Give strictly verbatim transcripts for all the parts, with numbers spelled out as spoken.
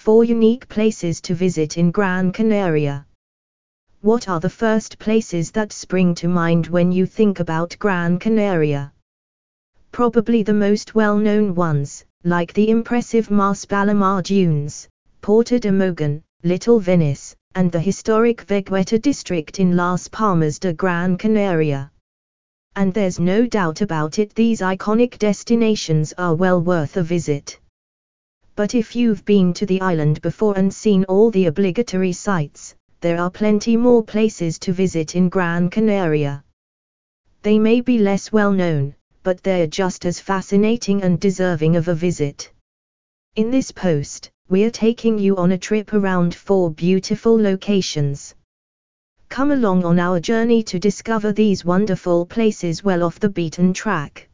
four unique places to visit in Gran Canaria. What are the first places that spring to mind when you think about Gran Canaria? Probably the most well-known ones, like the impressive Mas Palomar Dunes, Porta de Mogollon, Little Venice, and the historic Vegueta district in Las Palmas de Gran Canaria. And there's no doubt about it, these iconic destinations are well worth a visit. But if you've been to the island before and seen all the obligatory sites, there are plenty more places to visit in Gran Canaria. They may be less well known, but they're just as fascinating and deserving of a visit. In this post, we're taking you on a trip around four beautiful locations. Come along on our journey to discover these wonderful places well off the beaten track.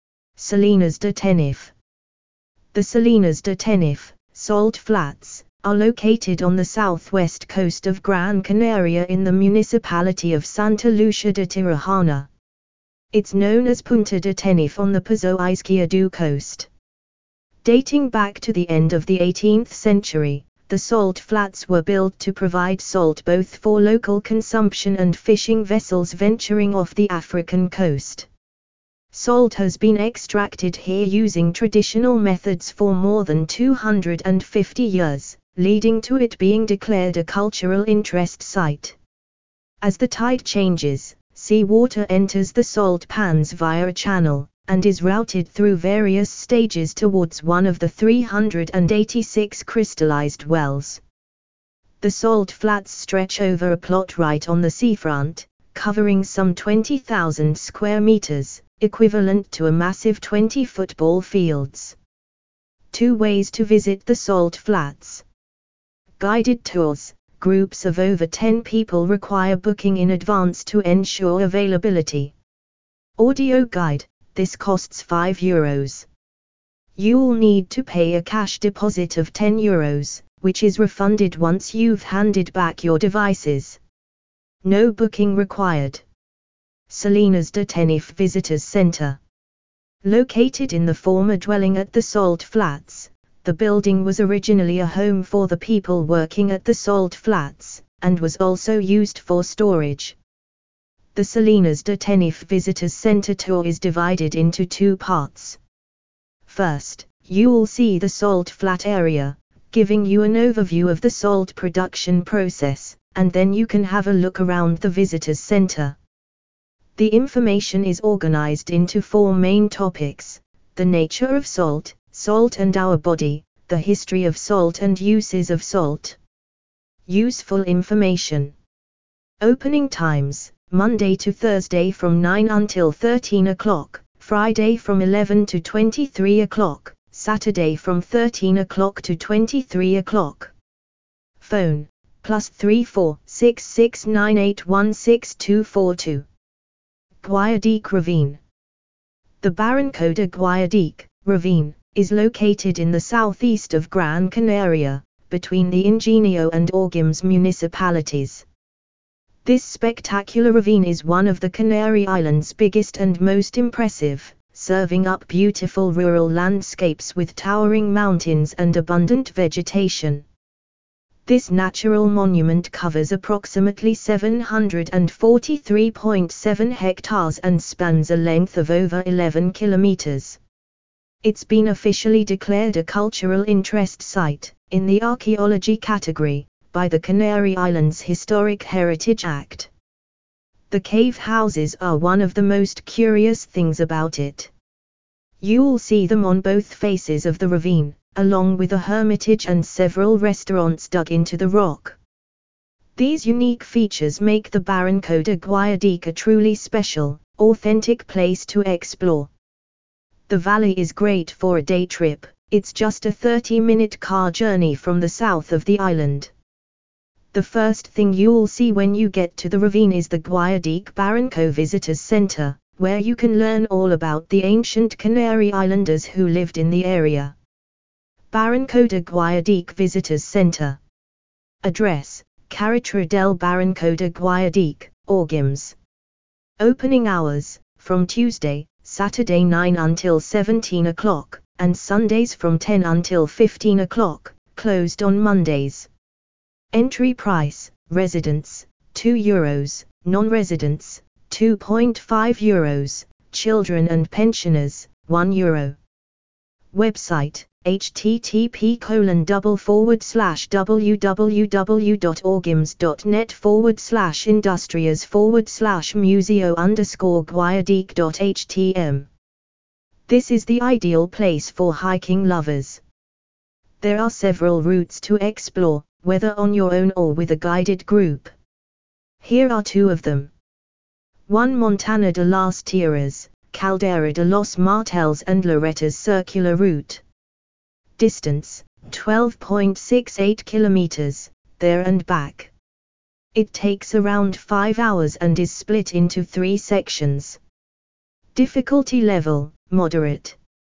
Salinas de Tenerife. The Salinas de Tenerife, Salt Flats, are located on the southwest coast of Gran Canaria in the municipality of Santa Lucia de Tirajana. It's known as Punta de Tenerife on the Paso Izquierdo coast. Dating back to the end of the eighteenth century, the salt flats were built to provide salt both for local consumption and fishing vessels venturing off the African coast. Salt has been extracted here using traditional methods for more than two hundred fifty years, leading to it being declared a cultural interest site. As the tide changes, seawater enters the salt pans via a channel, and is routed through various stages towards one of the three hundred eighty-six crystallized wells. The salt flats stretch over a plot right on the seafront, covering some twenty thousand square meters, equivalent to a massive twenty football fields. Two ways to visit the salt flats. Guided tours. Groups of over ten people require booking in advance to ensure availability. Audio guide. This costs five euros. You'll need to pay a cash deposit of ten euros, which is refunded once you've handed back your devices. No booking required. Salinas de Tenerife Visitors Center. Located in the former dwelling at the Salt Flats, the building was originally a home for the people working at the Salt Flats, and was also used for storage. The Salinas de Tenerife Visitors Center tour is divided into two parts. First, you'll see the salt flat area, giving you an overview of the salt production process, and then you can have a look around the visitors center. The information is organized into four main topics: the nature of salt, salt and our body, the history of salt and uses of salt. Useful information. Opening times: Monday to Thursday from nine until thirteen o'clock, Friday from eleven to twenty-three o'clock, Saturday from thirteen o'clock to twenty-three o'clock. Phone, plus three four six six nine eight one six two four two. Guayadique Ravine. The Barranco de Guayadique Ravine is located in the southeast of Gran Canaria, between the Ingenio and Orgums municipalities. This spectacular ravine is one of the Canary Islands' biggest and most impressive, serving up beautiful rural landscapes with towering mountains and abundant vegetation. This natural monument covers approximately seven hundred forty-three point seven hectares and spans a length of over eleven kilometers. It's been officially declared a cultural interest site, in the archaeology category, by the Canary Islands Historic Heritage Act. The cave houses are one of the most curious things about it. You'll see them on both faces of the ravine, along with a hermitage and several restaurants dug into the rock. These unique features make the Barranco de Guayadique a truly special, authentic place to explore. The valley is great for a day trip. It's just a thirty-minute car journey from the south of the island. The first thing you'll see when you get to the ravine is the Guayadique Barranco Visitors Center, where you can learn all about the ancient Canary Islanders who lived in the area. Barranco de Guayadique Visitors Center. Address: Carretera del Barranco de Guayadique, Orgums. Opening hours: from Tuesday, Saturday nine until seventeen o'clock, and Sundays from ten until fifteen o'clock. closed on Mondays. Entry price, residents, two euros, non-residents, two point five euros, children and pensioners, one euro. Website, http colon double forward slash www.orgims.net forward slash industrias forward slash museo underscore guayadik.htm. This is the ideal place for hiking lovers. There are several routes to explore, whether on your own or with a guided group. Here are two of them. one Montana de las Tierras, Caldera de los Martels and Loretta's circular route. Distance, twelve point six eight kilometers, there and back. It takes around five hours and is split into three sections. Difficulty level, moderate.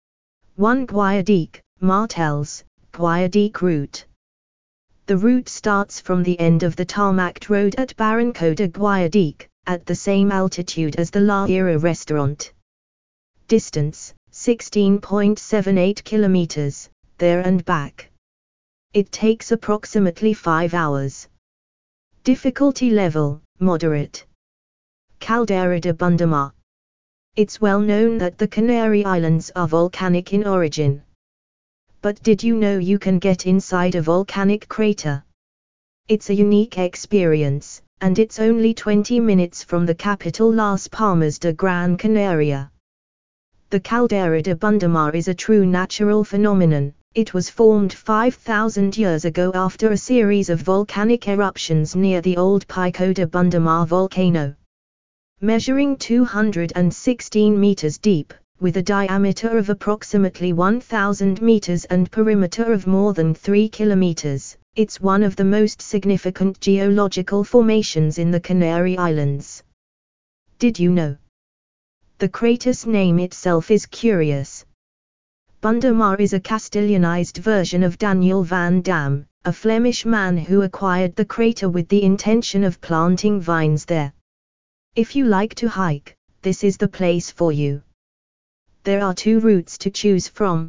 one Guayadik, Martels, Guayadik route. The route starts from the end of the tarmacked road at Barranco de Guayadik, at the same altitude as the La Era restaurant. Distance, sixteen point seven eight kilometers, there and back. It takes approximately five hours. Difficulty level, moderate. Caldera de Bundamar. It's well known that the Canary Islands are volcanic in origin. But did you know you can get inside a volcanic crater? It's a unique experience, and it's only twenty minutes from the capital Las Palmas de Gran Canaria. The Caldera de Bundamar is a true natural phenomenon. It was formed five thousand years ago after a series of volcanic eruptions near the old Pico de Bundamar volcano. Measuring two hundred sixteen meters deep, with a diameter of approximately one thousand meters and perimeter of more than three kilometers, it's one of the most significant geological formations in the Canary Islands. Did you know? The crater's name itself is curious. Bundamar is a Castellanized version of Daniel van Dam, a Flemish man who acquired the crater with the intention of planting vines there. If you like to hike, this is the place for you. There are two routes to choose from.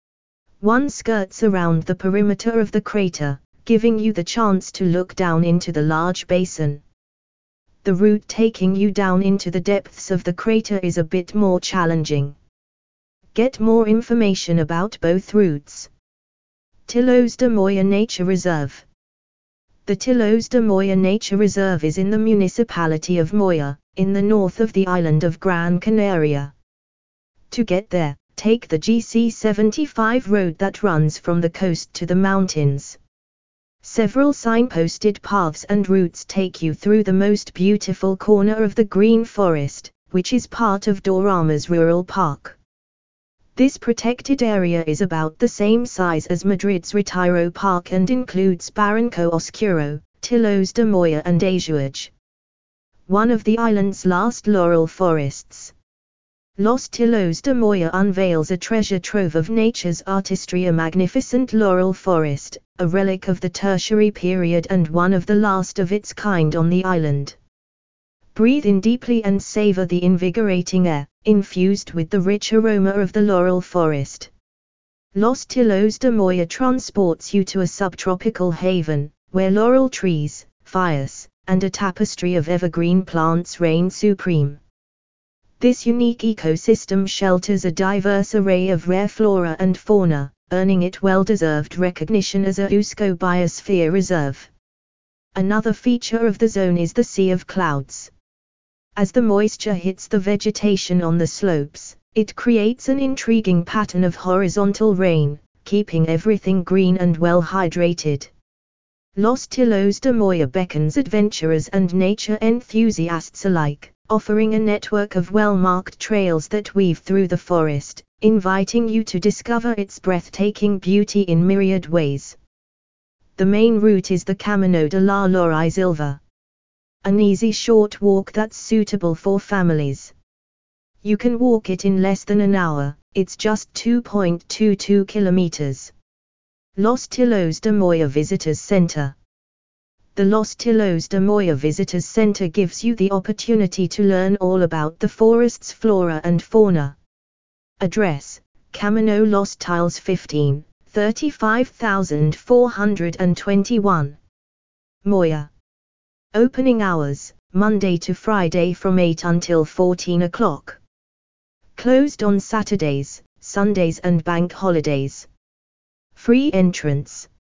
One skirts around the perimeter of the crater, giving you the chance to look down into the large basin. The route taking you down into the depths of the crater is a bit more challenging. Get more information about both routes. Tilos de Moya Nature Reserve. The Tilos de Moya Nature Reserve is in the municipality of Moya, in the north of the island of Gran Canaria. To get there, take the G C seventy-five road that runs from the coast to the mountains. Several signposted paths and routes take you through the most beautiful corner of the Green Forest, which is part of Doramas Rural Park. This protected area is about the same size as Madrid's Retiro Park and includes Barranco Oscuro, Tilos de Moya and Ajuage. One of the island's last laurel forests. Los Tilos de Moya unveils a treasure trove of nature's artistry, a magnificent laurel forest, a relic of the tertiary period and one of the last of its kind on the island. Breathe in deeply and savor the invigorating air, infused with the rich aroma of the laurel forest. Los Tilos de Moya transports you to a subtropical haven, where laurel trees, fires, and a tapestry of evergreen plants reign supreme. This unique ecosystem shelters a diverse array of rare flora and fauna, earning it well-deserved recognition as a UNESCO Biosphere Reserve. Another feature of the zone is the Sea of Clouds. As the moisture hits the vegetation on the slopes, it creates an intriguing pattern of horizontal rain, keeping everything green and well hydrated. Los Tilos de Moya beckons adventurers and nature enthusiasts alike, offering a network of well-marked trails that weave through the forest, inviting you to discover its breathtaking beauty in myriad ways. The main route is the Camino de la Lora y Silva. An easy short walk that's suitable for families. You can walk it in less than an hour, it's just two point two two kilometers. Los Tilos de Moya Visitors Center. The Los Tilos de Moya Visitors Center gives you the opportunity to learn all about the forest's flora and fauna. Address: Camino Los Tiles fifteen, thirty-five thousand four hundred twenty-one. Moya. Opening hours, Monday to Friday from eight until fourteen o'clock. Closed on Saturdays, Sundays and bank holidays. Free entrance.